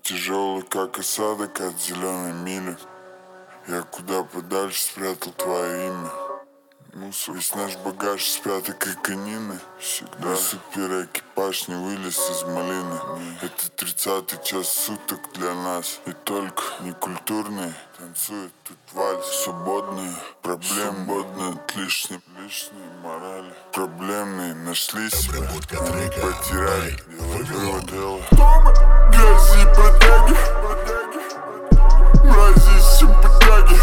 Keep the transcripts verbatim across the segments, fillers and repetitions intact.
тяжелый, как осадок от зеленой мили. Я куда подальше спрятал твое имя. Мусор, весь наш багаж спрятан, как конины. Всегда супер экипаж не вылез из малины. Это тридцатый час суток для нас. И только некультурные танцуют тут вальс. Свободные проблемы, свободные от лишней, лишней морали. Проблемные нашли себя, они потеряли. Дело дело. Грязи и бродяги, мрази и симпатяги.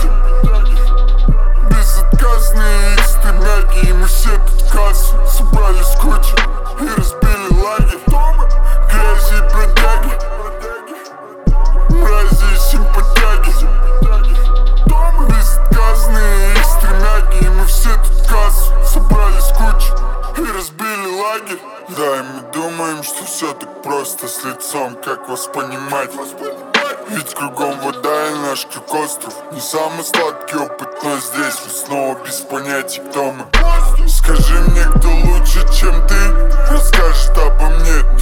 Безотказные экстремяги, и мы все тут кассу собрались кучу и разбили лагерь. Грязи и бродяги, мрази и симпатяги. Безотказные экстремяги, и мы все тут кассу собрались кучу и разбили лагерь. Да, и мы думаем, что все так просто с лицом, как вас понимать? Ведь кругом вода и наш круг остров. Не самый сладкий опыт, но здесь мы снова без понятий, кто мы. Скажи мне, кто лучше, чем ты, расскажет обо мне.